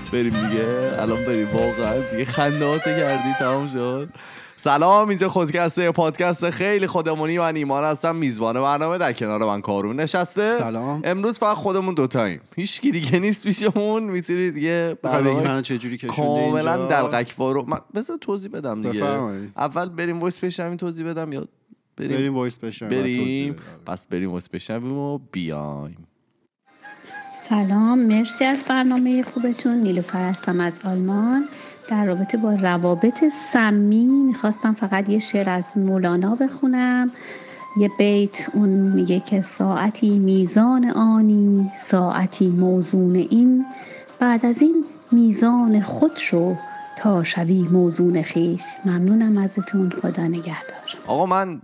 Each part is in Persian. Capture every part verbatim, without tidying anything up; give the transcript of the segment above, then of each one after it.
بریم دیگه، الان بریم واقعا دیگه، خندهاتو کردی تمام شد. سلام، اینجا خودکسته، پادکست خیلی خودمونی. من ایمان هستم، میزبان برنامه. در کنار من کارون نشسته. سلام. امروز فقط خودمون دوتاییم، هیچ کی دیگه نیست پیشمون. میتونید دیگه برنامه چه جوری کشونده اینجا کاملا دلقکوارو. من بذار توضیح بدم دیگه. بفرمایید. اول بریم وایس بشنویم توضیح بدم یا بریم بریم وایس بشنویم؟ بریم پس بریم وایس بشنویم و بیایم. سلام، مرسی از برنامه خوبتون. نیلوفر هستم از آلمان. در رابطه با روابط سمی میخواستم فقط یه شعر از مولانا بخونم. یه بیت اون میگه که ساعتی میزان آنی، ساعتی موزون این، بعد از این میزان خود شو تا شوی موزون خیش. ممنونم ازتون، خدا نگهدار. آقا من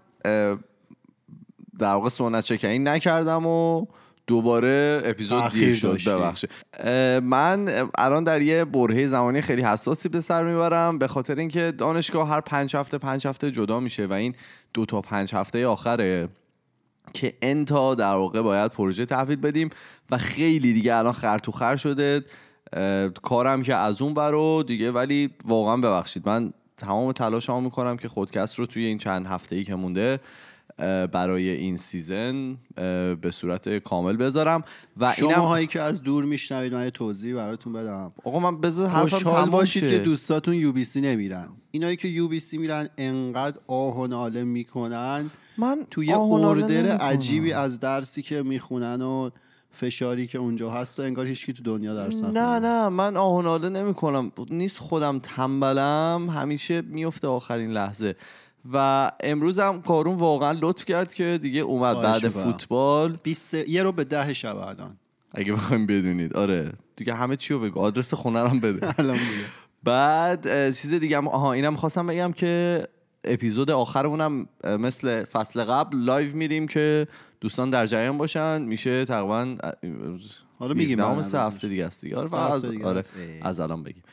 در واقع سنت چکنی نکردم و دوباره اپیزود دیر شد، ببخشید. من الان در یه برهه زمانی خیلی حساسی به سر میبرم، به خاطر اینکه دانشگاه هر پنج هفته پنج هفته جدا میشه و این دو تا پنج هفته آخره که انتا در واقع باید پروژه تحویل بدیم و خیلی دیگه الان خر تو خر شده کارم که از اون برو دیگه. ولی واقعا ببخشید، من تمام تلاشمو میکنم که خودکست رو توی این چند هفته‌ای که مونده برای این سیزن به صورت کامل بذارم. و شما هایی که از دور میشنوید من یه توضیح براتون بدم. آقا من بذار حرفم خوشحال باشید شه. که دوستاتون یو بی سی نمیرن. اینایی که یو بی سی میرن انقدر آه و ناله میکنن، من توی اوردر عجیبی از درسی که میخونن و فشاری که اونجا هست و انگار هیچکی تو دنیا درس نخونه. نه نه من آه و ناله نمیکنم، نیست خودم تنبلم، همیشه میفته آخرین لحظه. و امروز هم کارون واقعا لطف کرد که دیگه اومد بعد فوتبال. بیست یه رو به ده شب الان اگه بخوایم بدونید. آره دیگه همه چی رو بگو، آدرس خونه رو هم بده. الان دیگه. بعد چیز دیگه هم آها اینم خواستم بگم که اپیزود آخرمونم مثل فصل قبل لایو میریم که دوستان در جریان باشن. میشه تقریبا حالا میگیم نام سه هفته دیگه است دیگه. آره از آره از الان بگیم.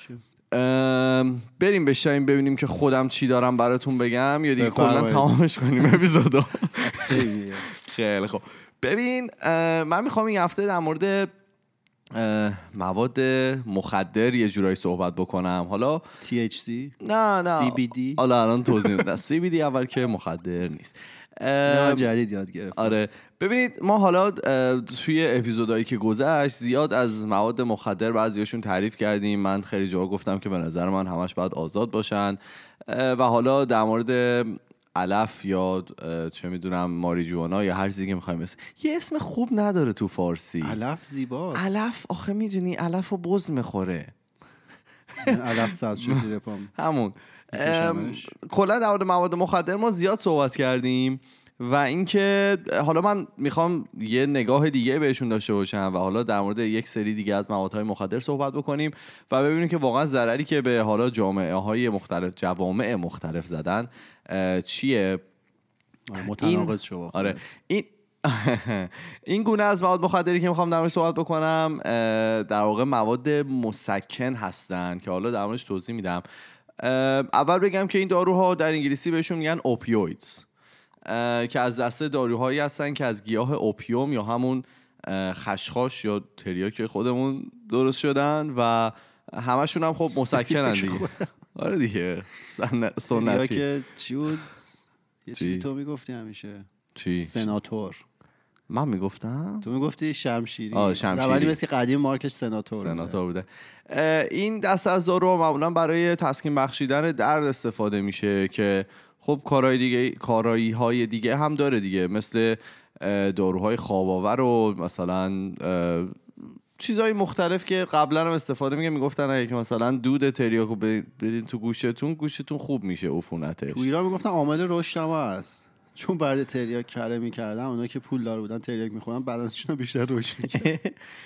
بریم بشیم ببینیم که خودم چی دارم براتون بگم یا دیگه کلا تمامش کنیم اپیزودو. خیلی خب ببین، من میخوام این هفته در مورد مواد مخدر یه جورایی صحبت بکنم. حالا تی اچ سی نه نه سی بی دی حالا الان توضیح میدم. سی بی دی اول که مخدر نیست، نه جدید یاد گرفتم. آره ببینید، ما حالا توی اپیزودهایی که گذشت زیاد از مواد مخدر بعضیاشون تعریف کردیم. من خیلی جا گفتم که به نظر من همش باید آزاد باشن و حالا در مورد علف یا چه میدونم ماریجوانا یا هر چیزی که میخوایم اسم، یه اسم خوب نداره تو فارسی. علف زیباست. علف آخه میدونی علف و بز میخوره. علف ساز چه زیر پام همون. کلا در مورد مواد مخدر ما زیاد صحبت کردیم و اینکه حالا من میخوام یه نگاه دیگه بهشون داشته باشم و حالا در مورد یک سری دیگه از موادهای مخدر صحبت بکنیم و ببینیم که واقعا ضرری که به حالا جامعه های مختلف جوامع مختلف زدن چیه. متناقض شو. آره این این گونه از مواد مخدری که میخوام در موردش صحبت بکنم در واقع مواد مسکن هستن که حالا در موردش توضیح میدم. اول بگم که این داروها در انگلیسی بهشون میگن اوپیویدز که از دسته داروهایی هستن که از گیاه اوپیوم یا همون خشخاش یا تریاک خودمون درست شدن و همشون هم خب مسکنن دیگه. آره دیگه سنتی. تریاک چی بود؟ یه چیزی تو میگفتی همیشه. چی؟ سناتور. من میگفتم؟ تو میگفتی شمشیری. آه شمشیری. ولی مثل قدیم مارکش سناتور سناتور بوده. این دسته از دارو معمولا برای تسکین بخشیدن درد استفاده میشه که خب کارهای دیگه کارایی های دیگه هم داره دیگه، مثل داروهای خواب آور و مثلا چیزهای مختلف که قبلا هم استفاده میگه میگفتن اگه که مثلا دود تریاکو بدین تو گوشتون گوشتون خوب میشه عفونتش. تو ایران میگفتن عامل رشد هم هست، چون بعد تریاک کره میکردن اونا که پول دار بودن تریاک میخورن بدنشون بیشتر رشد میکنه.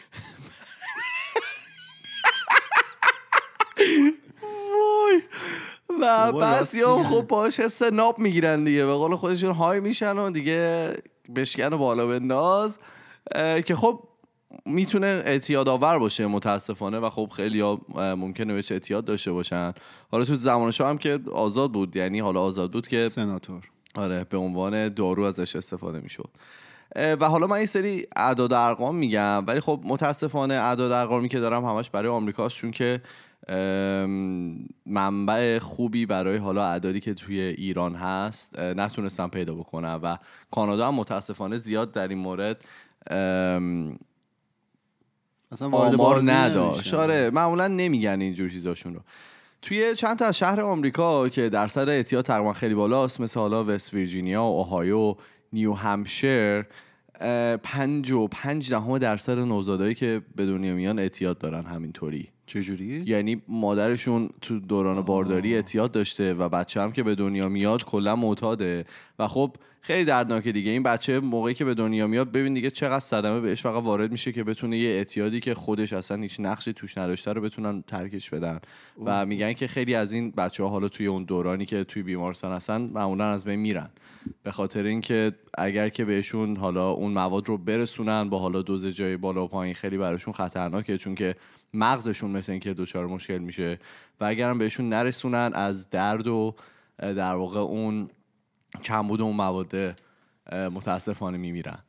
و بعضی هم خب باش حس ناب میگیرن دیگه، به قول خودشون های میشن و دیگه بشکن و بالا بنداز که خب میتونه اعتیاد آور باشه متاسفانه و خب خیلی ها ممکنه بهش اعتیاد داشته باشن. حالا تو زمان شاه هم که آزاد بود، یعنی حالا آزاد بود که سناتور، آره به عنوان دارو ازش استفاده میشد. و حالا من این سری اعداد و ارقام میگم، ولی خب متاسفانه اعداد و ارقامی که دارم همش برای آمریکاست، چون که منبع خوبی برای حالا اعدادی که توی ایران هست نتونستم پیدا بکنم و کانادا هم متاسفانه زیاد در این مورد اصلا آمار نداشت. آره معمولا نمیگن اینجور چیزاشون رو. توی چند تا از شهر آمریکا که درصد اعتیاد تقریبا خیلی بالاست، مثل حالا وست ویرجینیا، اوهایو، نیو همشیر، پنج و پنج دهم درصد نوزادایی که به دنیا میان اعتیاد دارن. همینطوری. چجوری؟ یعنی مادرشون تو دوران بارداری اعتیاد داشته و بچه هم که به دنیا میاد کلا معتاده و خب خیلی دردناکه دیگه. این بچه موقعی که به دنیا میاد ببین دیگه چقدر صدمه بهش فقط وارد میشه که بتونه یه اعتیادی که خودش اصلا هیچ نقشی توش نداشته رو بتونن ترکش بدن. و میگن که خیلی از این بچه‌ها حالا توی اون دورانی که توی بیمارستان هستن معمولا از بین میرن، به خاطر اینکه اگر که بهشون حالا اون مواد رو برسونن با حالا دوز جای بالا و پایین خیلی براشون خطرناکه، چون که مغزشون مثل اینکه دچار مشکل میشه و اگرم بهشون نرسونن از درد و در واقع اون کمبود اون مواد متاسفانه میمیرن.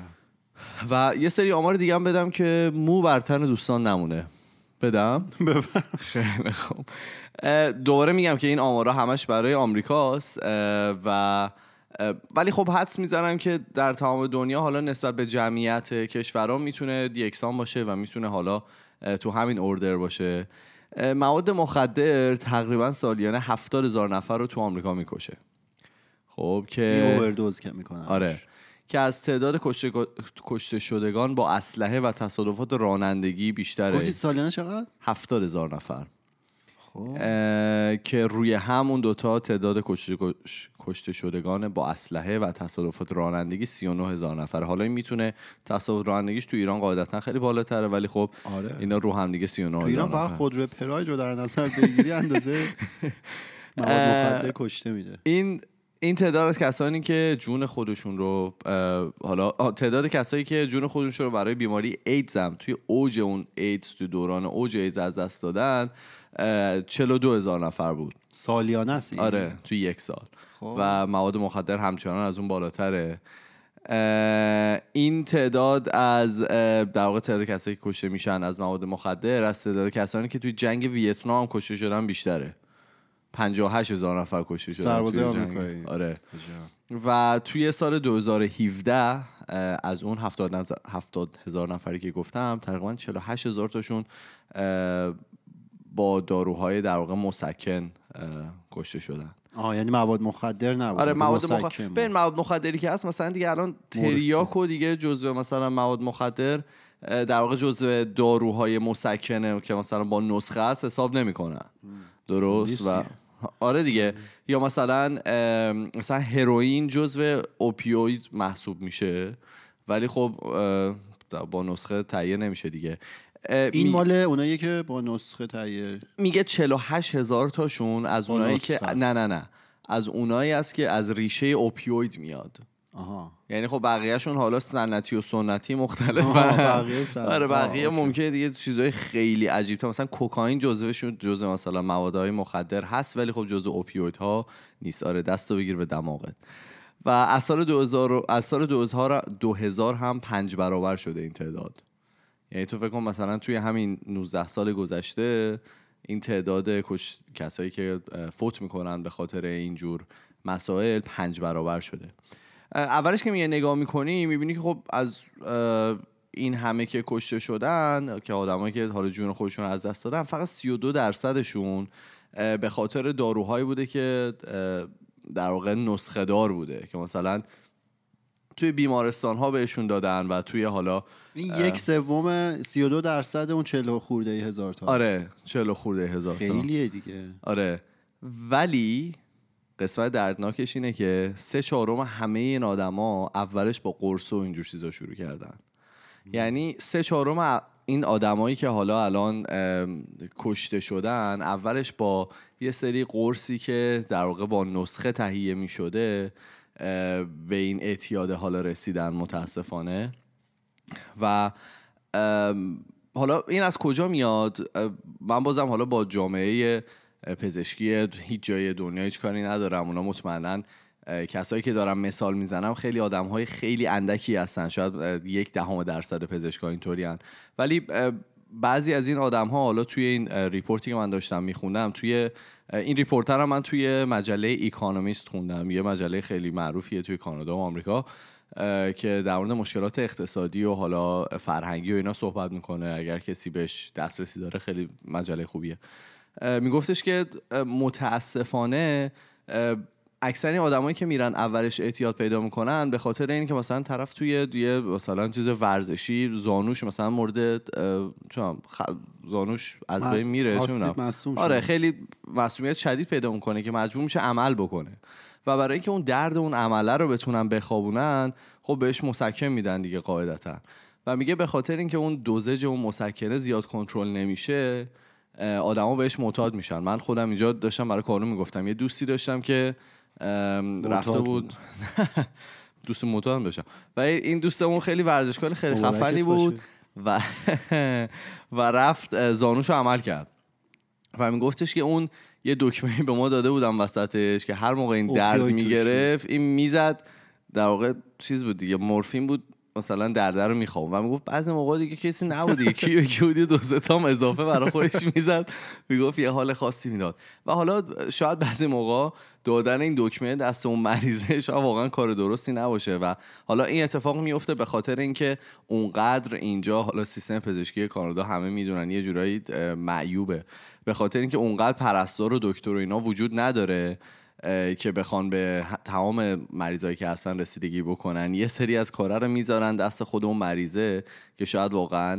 و یه سری آمار دیگه هم بدم که مو بر تن دوستان نمونه. بدم؟ خیلی خوب. دوباره میگم که این آمارا همش برای آمریکاست و ولی خب حدس میزنم که در تمام دنیا حالا نسبت به جمعیت کشورها میتونه یکسان باشه و میتونه حالا تو همین اوردر باشه. مواد مخدر تقریبا سالیانه هفتاد هزار نفر رو تو آمریکا میکشه. خب که اووردوز که میکنن. آره که از تعداد کشته, کشته شدگان با اسلحه و تصادفات رانندگی بیشتره. گفتی سالیانه چقدر؟ هفتاد هزار نفر. خب که روی همون دوتا تعداد کشته, کشته شدگان با اسلحه و تصادفات رانندگی سی و نه هزار نفر. حالا این میتونه تصادف رانندگیش تو ایران قاعدتا خیلی بالاتره، ولی خب آره. اینا رو هم دیگه سی و نه هزار نفر. ایران فقط خودرو پراید رو در نظر بگیری اندازه مواد مخدر کشته میده. این این تعداد از کسانی که جون خودشون رو حالا تعداد کسایی که جون خودشون رو برای بیماری ایدز هم توی اوج اون ایدز تو دوران اوج ایدز از دست دادن چهل و دو هزار نفر بود سالیانه است. آره توی یک سال. خب. و مواد مخدر همچنان از اون بالاتره. این تعداد از در واقع تعداد کسایی که کشته میشن از مواد مخدر از تعداد کسانی که توی جنگ ویتنام کشته شدن بیشتره. پنجاه و هشت هزار نفر کشته شدن سربازای آمریکایی. آره. و توی سال دو هزار و هفده از اون هفتاد هزار نفری که گفتم تقریبا چهل و هشت هزار تاشون با داروهای در واقع مسکن کشته شدن. آها یعنی مواد مخدر نبود. آره مواد مخدر. ببین مواد مخدری که هست مثلا دیگه الان تریاک و دیگه جزو مثلا مواد مخدر در واقع جزو داروهای مسکنه که مثلا با نسخه است حساب نمیکنن. درست. و آره دیگه. یا مثلا مثلا هروئین جزو اوپیوید محسوب میشه ولی خب با نسخه تهیه نمیشه دیگه. این می... مال اونایی که با نسخه تهیه میگه چهل و هشت هزار تاشون از اونایی که نه نه نه از اونایی است که از ریشه اوپیوید میاد. آها. یعنی خب بقیه‌شون حالا سنتی و سنتی مختلفن. بقیه آره بقیه ممکنه دیگه چیزای خیلی عجیب تا مثلا کوکائین جزوشون جزو مثلا موادهای مخدر هست ولی خب جزو اوپیویدها نیست. آره دستو بگیر به دماغت. و از سال دو هزار از سال دو هزار هم پنج برابر شده این تعداد. یعنی تو فکر کن مثلا توی همین نوزده سال گذشته این تعداد کش... کسایی که فوت میکنن به خاطر اینجور مسائل پنج برابر شده. اولش که میگه نگاه میکنی میبینی که خب از این همه که کشته شدن که آدمایی که حالا جون خودشون از دست دادن فقط سی و دو درصدشون به خاطر داروهایی بوده که در واقع نسخه دار بوده که مثلا توی بیمارستان ها بهشون دادن و توی حالا یک سوم سی و دو درصد اون چهل خورده هزار تا. آره چهل خورده هزار تا خیلیه دیگه. آره ولی قسمت دردناکش اینه که سه چهارم همه این آدما اولش با قرص و اینجور چیزا شروع کردن. یعنی سه چهارم این آدمایی که حالا الان کشته شدن اولش با یه سری قرصی که در واقع با نسخه تهیه می شده به این اعتیاد حالا رسیدن متاسفانه. و حالا این از کجا میاد؟ من بازم حالا با جامعه پزشکی هیچ جای دنیا هیچ کاری ندارم. اونا مطمئنن کسایی که دارم مثال میزنم خیلی آدم‌های خیلی اندکی هستن، شاید یک دهم درصد پزشکا اینطورین، ولی بعضی از این آدم‌ها حالا توی این ریپورتی که من داشتم میخوندم، توی این ریپورتر هم من توی مجله ایکانومیست خوندم، یه مجله خیلی معروفیه توی کانادا و آمریکا که در مورد مشکلات اقتصادی و حالا فرهنگی و اینا صحبت میکنه. اگر کسی بهش دسترسی داره خیلی مجله خوبیه. میگفتش که متاسفانه اکثر این آدمایی که میرن اولش اعتیاد پیدا میکنن به خاطر اینکه مثلا طرف توی یه مثلا چیز ورزشی زانوش مثلا مورد چون خ... زانوش از بین میره، چون آره خیلی مسئولیت شدید پیدا میکنه که مجبور میشه عمل بکنه و برای اینکه اون درد اون عمله رو بتونن بخوابونن خب بهش مسکن میدن دیگه قاعدتا. و میگه به خاطر اینکه اون دوزج اون مسکنه زیاد کنترل نمیشه آدما بهش معتاد میشن. من خودم اینجا داشتم برای کارو میگفتم، یه دوستی داشتم که رفته بود دوست معتاد داشتم و این دوستمون خیلی ورزشکار خیلی خفنی بود و و رفت زانوشو عمل کرد و میگفتش که اون یه دکمه‌ای به ما داده بودم وسطش که هر موقع این درد میگرفت این میزد، در واقع چیز بود دیگه، مورفین بود، مثلا درد رو میخوام و میگفت بعضی موقع دیگه کسی نبود دیگه کی یکی بودی دو سه تام اضافه برای خودش میزد، میگفت یه حال خاصی میداد. و حالا شاید بعضی موقع دادن این دکمه دست اون مریضه شاید واقعا کار درستی نباشه و حالا این اتفاق میفته به خاطر اینکه اونقدر اینجا حالا سیستم پزشکی کانادا همه میدونن یه جورایی معیوبه، به خاطر اینکه اونقدر پرستار و دکتر و اینا وجود نداره که بخوان به تمام مریضایی که هستن رسیدگی بکنن. یه سری از کارا رو میذارن دست خود اون مریضه که شاید واقعا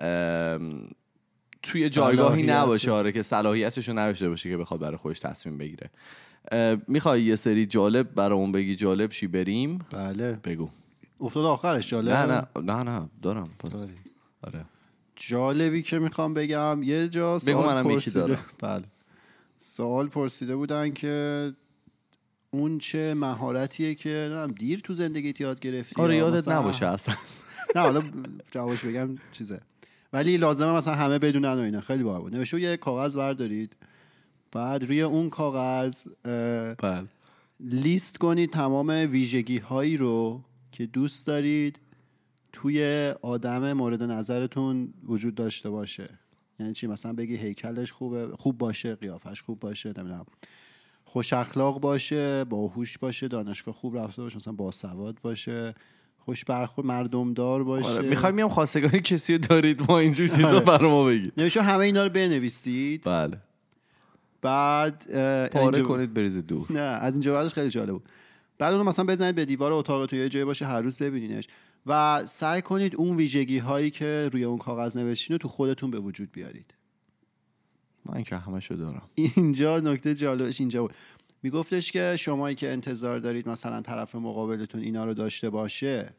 توی جایگاهی نباشه، آره که صلاحیتشو نداشته باشه که بخواد برای خودش تصمیم بگیره. میخوای یه سری جالب برامون بگی؟ جالب چی بریم؟ بله بگو. افتاد آخرش جالب؟ نه نه نه نه دارم پس. آره جالبی که میخوام بگم یه جا سوال بگو منم پرسیده. یکی دارم. بله سوال پرسیده بودن که اون چه مهارتیه که نمیدونم دیر تو زندگیت یاد گرفتی؟ آره یادت نباشه اصلا. نه حالا جوابش بگم چیزه ولی لازمه مثلا همه بدونن و اینا. خیلی باحال بود. نوشته یه کاغذ بردارید، بعد روی اون کاغذ بله لیست کنید تمام ویژگی هایی رو که دوست دارید توی آدم مورد نظرتون وجود داشته باشه. یعنی چی؟ مثلا بگی هیکلش خوبه، خوب باشه، قیافش خوب باشه، نمیدونم خوش اخلاق باشه، باهوش باشه، دانشگاه خوب رفته باشه، مثلا باسواد باشه، خوش برخورد، مردم دار باشه. آره میخوایم میام خواستگاری کسی دارید ما اینجور چیزا برای ما بگید. نمیشه همه اینا رو بنویسید. بله. بعد پاره اینجا... کنید بریزید دور. نه از اینجا بعدش خیلی جالب بود. بعد اونو مثلا بزنید به دیوار اتاقتون یه جایی باشه هر روز ببینینش و سعی کنید اون ویژگی هایی که روی اون کاغذ نوشتین رو تو خودتون به وجود بیارید. من که همشو دارم. اینجا نکته جالبش اینجا بود. میگفتش که شمایی که انتظار دارید مثلا طرف مقابلتون اینا رو داشته باشه،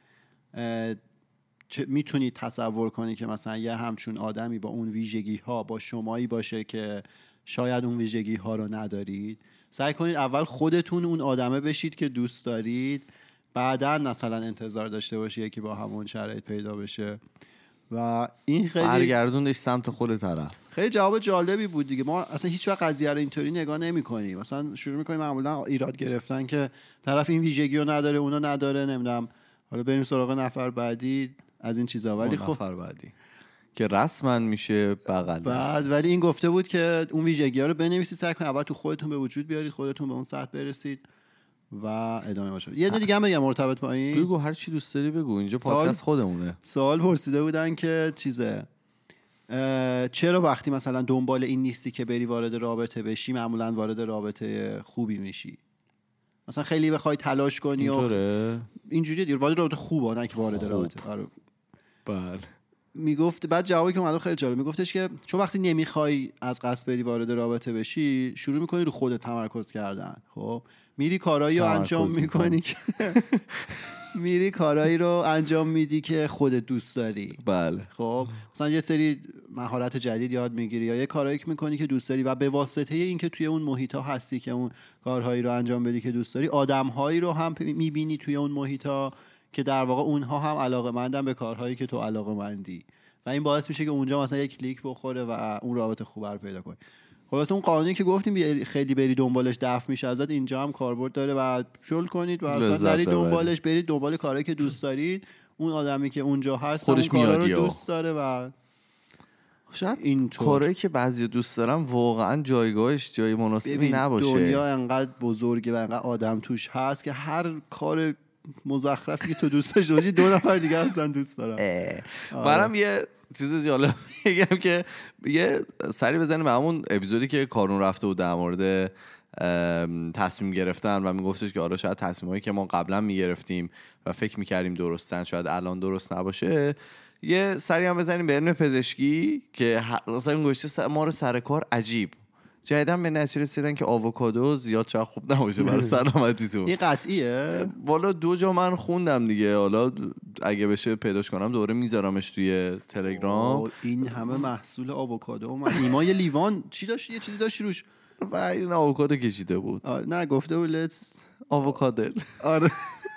میتونید تصور کنید که مثلا یه همچون آدمی با اون ویژگی ها با شمایی باشه که شاید اون ویژگی ها رو ندارید. سعی کنید اول خودتون اون آدمه بشید که دوست دارید، بعداً مثلا انتظار داشته باشید یکی با همون شرایط پیدا بشه و این خیلی برگردوندش سمت خود طرف. خیلی جواب جالبی بود دیگه. ما اصلا هیچ وقت قضیه رو اینطوری نگاه نمی‌کنیم. مثلا شروع می‌کنیم معمولا ایراد گرفتن که طرف این ویژگی رو نداره، اونو نداره، نمیدونم حالا بریم سراغ نفر بعدی از این چیزا. ولی خب نفر بعدی که رسما میشه بغل بعد ولی این گفته بود که اون ویژگی‌ها رو بنویسید، سعی کنید اول تو خودتون به وجود بیارید، خودتون به اون سطح برسید و ادامه باشه. یه دیگه هم بگم مرتبط با این. بگو هر چی دوست داری بگو، اینجا پادکست خودمونه. سوال پرسیده بودن که چیزه چرا وقتی مثلا دنبال این نیستی که بری وارد رابطه بشی معمولا وارد رابطه خوبی میشی؟ مثلا خیلی بخوای تلاش کنی و اینجوری دیگه وارد رابطه خوبه نه که وارد خوب. رابطه آره بله. میگفت بعد جوابی که اومد خیلی جالب، میگفتش که چون وقتی نمیخوای از قصد بری وارد رابطه بشی شروع میکنی رو خودت تمرکز کردن. خب میری کارایی رو انجام میکنی که میری کارایی رو انجام میدی که خودت دوست داری. بله. خب مثلا یه سری مهارت جدید یاد میگیری یا یه کارایی که میکنی که دوست داری و به واسطه این که توی اون محیطا هستی که اون کارهایی رو انجام بدی که دوست داری، آدمهایی رو هم میبینی توی اون محیطا که در واقع اونها هم علاقه‌مندن به کارهایی که تو علاقه‌مندی و این باعث میشه که اونجا مثلا یک کلیک بخوره و اون رابطه خوب رو پیدا کنی. خلاص اون قانونی که گفتیم خیلی بری دنبالش دفع میشه ازت، اینجا هم کاربرد داره و شل کنید و اصلا نرید دنبالش، برید دنبال کاری که دوست دارید. اون آدمی که اونجا هست خودش اون کارا رو میادی دوست داره و شاید این کاری که بعضی دوست دارن واقعا جایگاهش جای مناسبی نباشه. دنیا انقدر بزرگه و انقدر آدم توش هست که هر کار مزخرفی که تو دوست داشتی دو نفر دیگه هستن دوست دارن. منم یه چیز جالب میگم که یه سری بزنیم به همون اپیزودی که کارون رفته بود در مورد تصمیم گرفتن و میگفتش که آره شاید تصمیمایی که ما قبلا میگرفتیم و فکر میکردیم درستن شاید الان درست نباشه. یه سری هم بزنیم به علم پزشکی که اصلا گوشته ما رو سر کار عجیب جدیدن به نتیجه رسیدن که آووکادو زیاد چرا خوب نباشه برای سلامتیتون. این قطعیه؟ والا دو جا من خوندم دیگه، حالا اگه بشه پیداش کنم دوره میذارمش توی تلگرام. این همه محصول آووکادو من ایما یه لیوان چی داشت، یه چیزی داشت روش و این آووکادو کشیده بود. آره نه گفته بود لتس آووکادل. آره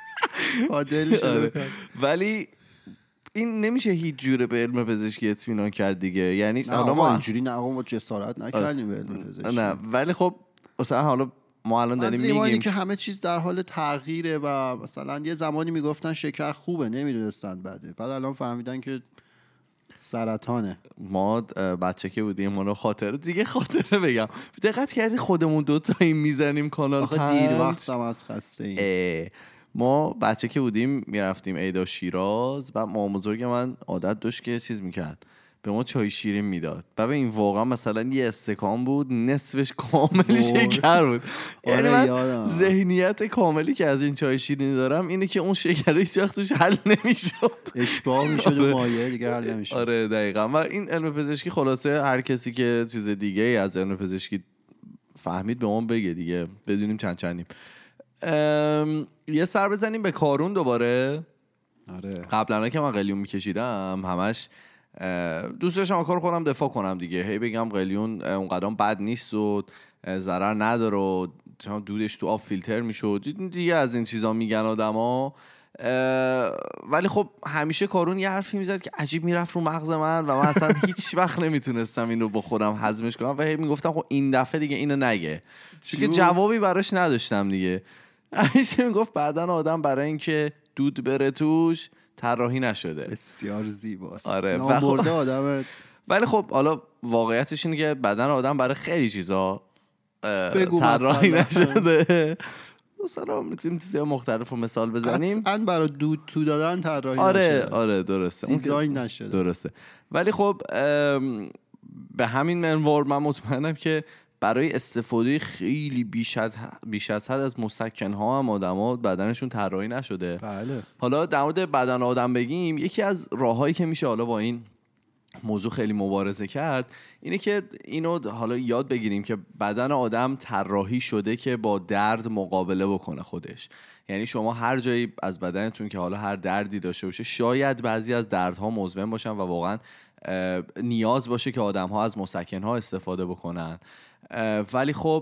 آدل شده. ولی این نمیشه هیچ جوره به علم پزشکی اطمینان کرد دیگه. یعنی حالا ما اینجوری نه آقا ما جسارت نکردیم به علم پزشکی. نه ولی خب مثلا حالا ما الان داریم میگیم که همه چیز در حال تغییره و مثلا یه زمانی میگفتن شکر خوبه نمیدونستن بده، بعد الان فهمیدن که سرطانه. ما بچه که بودیم ما خاطره دیگه خاطره بگم دقت کردی خودمون دو تا این میزنیم کانال پنج. آخه دیر وقتم از خسته ایم. ما بچه که بودیم میرفتیم عیدا شیراز و مامان بزرگ من عادت داشت که چیز میکرد به ما چای شیرین میداد و به این واقعا مثلا یه استکان بود نصفش کامل شکر بود. یعنی من ذهنیت کاملی که از این چای شیرین دارم اینه که اون شکر هیچ وقت توش حل نمیشد، اشباع میشد و مایه دیگه حل نمیشد. آره دقیقاً. و این علم پزشکی خلاصه هر کسی که چیز دیگه از علم پزشکی فهمید به ما بگه دیگه بدونیم چند چندیم. یه سر بزنیم به کارون دوباره. آره قبلا که من قلیون میکشیدم همش دوست داشتم کار خودم دفاع کنم دیگه، هی بگم قلیون اونقدر بد نیست و ضرر نداره و دودش تو آب فیلتر میشد دیگه، از این چیزا میگن آدما. ولی خب همیشه کارون یه حرفی میزد که عجیب میرفت رو مغز من و من اصلا هیچ وقت نمیتونستم اینو با خودم هضمش کنم و هی میگفتم خب این دفعه دیگه اینو نگه، چون که جوابی براش نداشتم دیگه. همیشه میگفت بدن آدم برای اینکه دود بره توش طراحی نشده. بسیار زیباست. آره نامرده آدم. ولی خب حالا واقعیتش اینه که بدن آدم برای خیلی چیزا طراحی نشده. مثلا میتونیم چیزای مختلف رو مثال بزنیم. قطعاً برای دود تو دادن طراحی آره نشده. آره درسته دیزاین نشده. درسته. ولی خب به همین منوار من مطمئنم که برای استفاده خیلی بیش از بیش از حد از مسکن‌ها هم آدم‌ها بدنشون طراحی نشده. بله. حالا در مورد بدن آدم بگیم، یکی از راههایی که میشه حالا با این موضوع خیلی مبارزه کرد اینه که اینو حالا یاد بگیریم که بدن آدم طراحی شده که با درد مقابله بکنه خودش. یعنی شما هر جایی از بدنتون که حالا هر دردی داشته باشه، شاید بعضی از دردها مزمن باشن و واقعا نیاز باشه که آدم‌ها از مسکن‌ها استفاده بکنن، ولی خب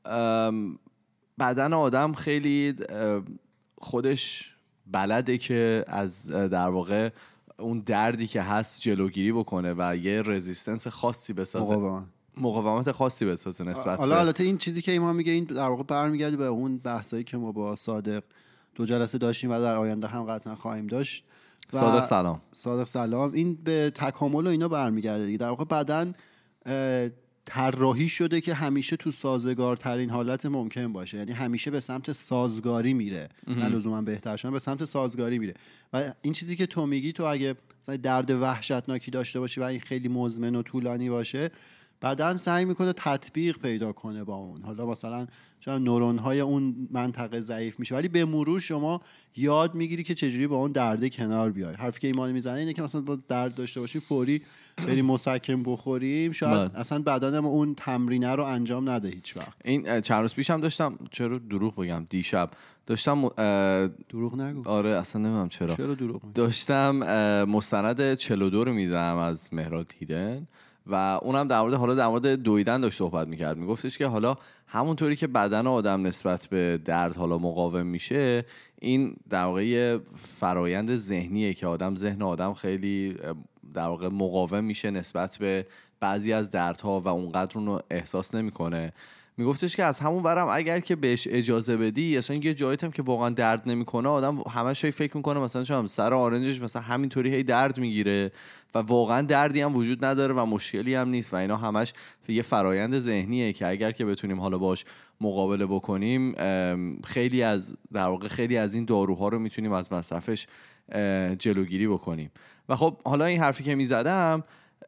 بدن آدم خیلی خودش بلده که از در واقع اون دردی که هست جلوگیری بکنه و یه رزیستنس خاصی بسازه، مقاومت, مقاومت خاصی بسازه نسبت. حالا البته این چیزی که ایمان میگه این در واقع برمیگرده به اون بحثایی که ما با صادق دو جلسه داشتیم و در آینده هم قطعا خواهیم داشت. صادق سلام. صادق سلام. این به تکامل و اینا برمیگرده دیگه. در واقع بدن طراحی شده که همیشه تو سازگارترین حالت ممکن باشه، یعنی همیشه به سمت سازگاری میره، نه لزوما بهتر شدن، به سمت سازگاری میره. و این چیزی که تو میگی، تو اگه درد وحشتناکی داشته باشی و این خیلی مزمن و طولانی باشه، بدن سعی میکنه تطبیق پیدا کنه با اون. حالا مثلا چون نورون های اون منطقه ضعیف میشه، ولی به مرور شما یاد میگیری که چجوری با اون درد کنار بیای. حرفی که ایمان میزنه اینه که مثلا با درد داشته باشی فوری بریم مسکن بخوریم، شاید بله. اصلا بدن ما اون تمرینه رو انجام نده هیچ وقت. این چند روز پیشم داشتم، چرا دروغ بگم، دیشب داشتم دروغ نگو. آره اصلا نمیدونم چرا چرا دروغ میگی. داشتم مستند چهل و دو رو میدیدم از مهراد هیدن و اونم در مورد حالا در مورد دویدن داشت صحبت میکرد. میگفتش که حالا همونطوری که بدن آدم نسبت به درد حالا مقاوم میشه، این در واقع فرایند ذهنیه که آدم ذهن آدم خیلی در واقع مقاوم میشه نسبت به بعضی از دردها و اونقدر اون رو احساس نمیکنه. میگفتش که از همون برم اگر که بهش اجازه بدی، اصلا یه جاییت هم که واقعا درد نمیکنه آدم همش هی فکر میکنه مثلا چون سر آرنجش مثلا همینطوری هی درد میگیره و واقعا دردی هم وجود نداره و مشکلی هم نیست و اینا همش یه فرایند ذهنیه که اگر که بتونیم حالا باش مقابله بکنیم خیلی از در واقع خیلی از این داروها رو میتونیم از مصرفش جلوگیری بکنیم. و خب حالا این حرفی که میزدم،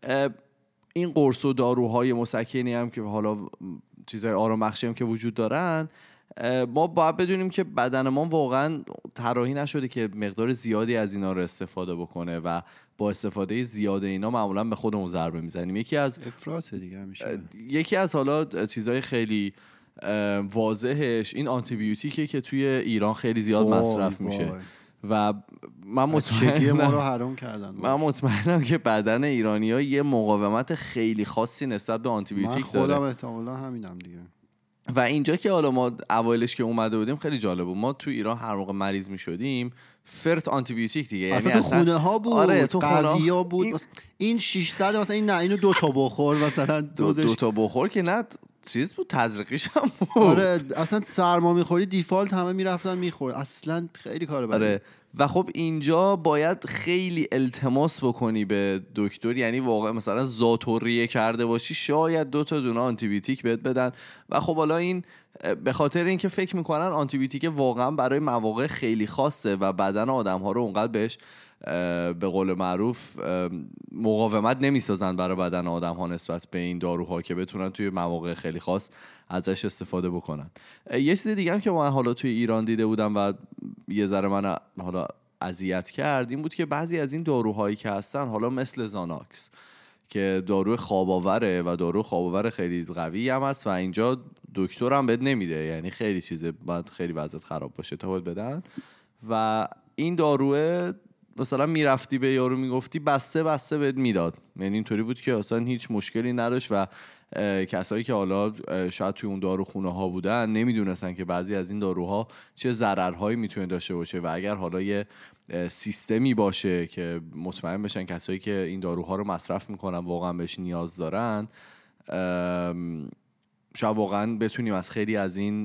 این قرص و داروهای مسکنی هم که حالا چیزای آرام بخشی هم که وجود دارن، ما باید بدونیم که بدن ما واقعا طراحی نشده که مقدار زیادی از اینا رو استفاده بکنه و با استفاده زیاد اینا معمولا به خودمون ضربه میزنیم. یکی از افراط دیگه میشه. یکی از حالا چیزای خیلی واضحش این آنتی بیوتیکه که توی ایران خیلی زیاد مصرف میشه و من مطمئنم ما رو حرام کردن. من مطمئنم که بدن ایرانی‌ها یه مقاومت خیلی خاصی نسبت به آنتی بیوتیک داره. من خودم احتمالاً همینم دیگه. و اینجا که حالا ما اوایلش که اومده بودیم خیلی جالب بود، ما تو ایران هر موقع مریض می‌شدیم فرت آنتی بیوتیک دیگه، یعنی اصلا تو خونه ها بود. آره تو خونه ها بود. این, این ششصد مثلا این نه اینو دو تا بخور مثلا دو, دو تا بخور که نه چیز بود، تزریقیش هم بود. آره اصلا سرما میخوری دیفالت همه میرفتن میخور، اصلا خیلی کار بدی. آره و خب اینجا باید خیلی التماس بکنی به دکتر، یعنی واقعا مثلا ذاتوریه کرده باشی شاید دو تا دونه آنتی بیوتیک بهت بدن. و خب حالا این به خاطر اینکه فکر میکنن آنتی بیوتیک واقعا برای مواقع خیلی خاصه و بدن آدم ها رو اونقدر بهش به قول معروف مقاومت نمیسازن برای بدن آدم ها نسبت به این داروها که بتونن توی مواقع خیلی خاص ازش استفاده بکنن. یه چیز دیگه هم که من حالا توی ایران دیده بودم و یه ذره من حالا اذیت کرد این بود که بعضی از این داروهایی که هستن حالا مثل زاناکس که دارو خواب آوره و دارو خواب آور خیلی قوی هم هست و اینجا دکتر هم بهت نمیده، یعنی خیلی چیزه باید خیلی وضعیت خراب باشه تا بهت بدن. و این داروه مثلا میرفتی به یارو میگفتی بسته بسته بهت میداد، یعنی اینطوری بود که اصلا هیچ مشکلی نداشت و کسایی که حالا شاید توی اون داروخونه ها بودن نمیدونستن که بعضی از این داروها چه ضررهایی میتونه داشته باشه و اگر حالا یه سیستمی باشه که مطمئن بشن کسایی که این داروها رو مصرف میکنن واقعا بهش نیاز دارن، شاید واقعا بتونیم از خیلی از این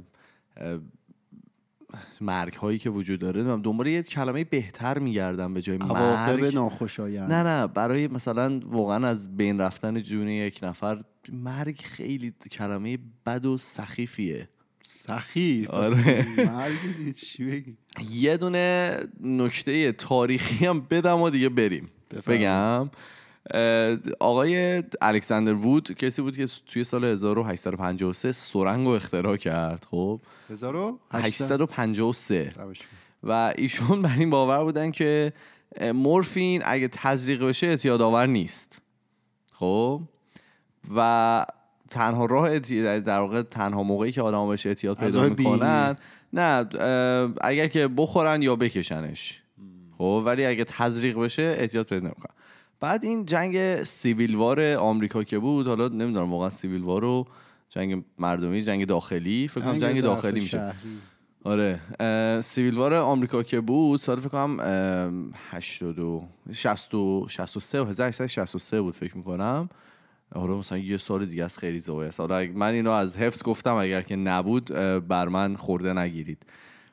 مرگ هایی که وجود داره دنبال یه کلمه بهتر میگردم به جای مرگ، عواقب ناخوشایند. نه نه برای مثلا واقعا از بین رفتن جون یک نفر، مرگ خیلی کلمه بد و سخیفیه. سخیف؟ آره. مرگ چی بگی؟ یه دونه نکته تاریخی هم بدم و دیگه بریم. بفرم. بگم آقای الکساندر وود کسی بود که توی سال هزار و هشتصد و پنجاه و سه سرنگ رو اختراع کرد. خب هزار و هشتصد و پنجاه و سه و ایشون بر این باور بودن که مورفین اگه تزریق بشه اعتیادآور نیست. خب و تنها راه در واقع تنها موقعی که آدم بهش اعتیاد پیدا میکنن نه اگر که بخورن یا بکشنش. خب ولی اگه تزریق بشه اعتیاد پیدا نمیکنن. بعد این جنگ سیویل وار آمریکا که بود، حالا نمیدونم واقعا سیویل وار رو جنگ مردمی جنگ داخلی فکر کنم جنگ داخلی میشه. آره سیویل وار آمریکا که بود سال فکر کنم هشتاد و شصت و شصت و سه و هزار و هشتصد و شصت و سه بود فکر میکنم. حالا مثلا یه سال دیگه از خیلی زوایه است. حالا من اینو از حفظ گفتم، اگر که نبود بر من خورده نگیرید.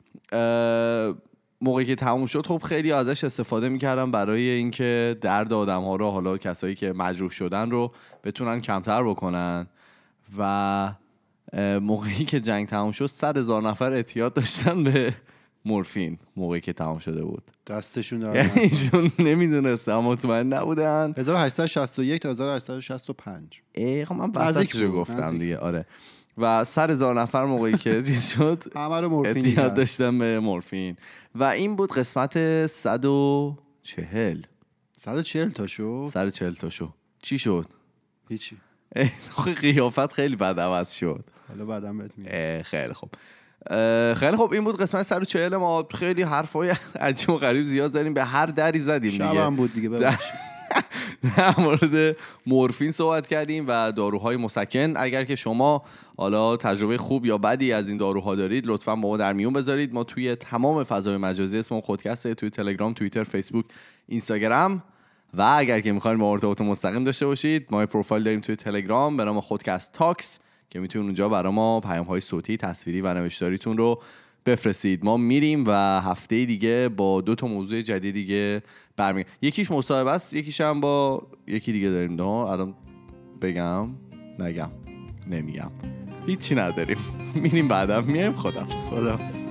موقعی که تموم شد خب خیلی ازش استفاده میکردن برای اینکه درد آدم ها رو، حالا کسایی که مجروح شدن رو بتونن کمتر بکنن. و موقعی که جنگ تموم شد صد هزار نفر اعتیاد داشتن به مورفین موقعی که تمام شده بود. دستشون دارن یعنی ایشون نمیدونستن، مطمئن نبودن. هزار و هشتصد و شصت و یک تا هزار و هشتصد و شصت و پنج ای خب من وسطشو گفتم دیگه. آره و صد هزار نفر موقعی که چیز شد اعتیاد داشتن به مورفین و این بود قسمت صد و چهل صد و چهل تا شو صد و چهل تا شو چی شد؟ هیچی. قیافت خیلی بد عوض شد. حالا بعدم بهت میگم. خیلی خوب خیلی خوب این بود قسمت صد و چهل. ما خیلی حرفای عجیب و غریب زیاد زدیم، به هر دری زدیم دیگه. شبم بود دیگه ببخشید. در مورد مورفین صحبت کردیم و داروهای مسکن. اگر که شما حالا تجربه خوب یا بدی از این داروها دارید لطفاً با ما در میون بذارید. ما توی تمام فضای مجازی اسممون خودکسته، توی تلگرام، توییتر، فیسبوک، اینستاگرام و اگر که میخواین با ارتباط مستقیم داشته باشید، ما پروفایل داریم توی تلگرام به نام خودکست تاکس که میتونید اونجا برای ما پیام‌های صوتی، تصویری و نوشتاریتون رو بفرستید. ما میریم و هفته دیگه با دو تا موضوع جدید دیگه برمیگردیم. یکیش مصاحبه است، یکیش هم با یکی دیگه داریم. نه الان بگم نگم نمیگم هیچی نداریم. میریم بعدم میایم. خداحافظ. خداحافظ.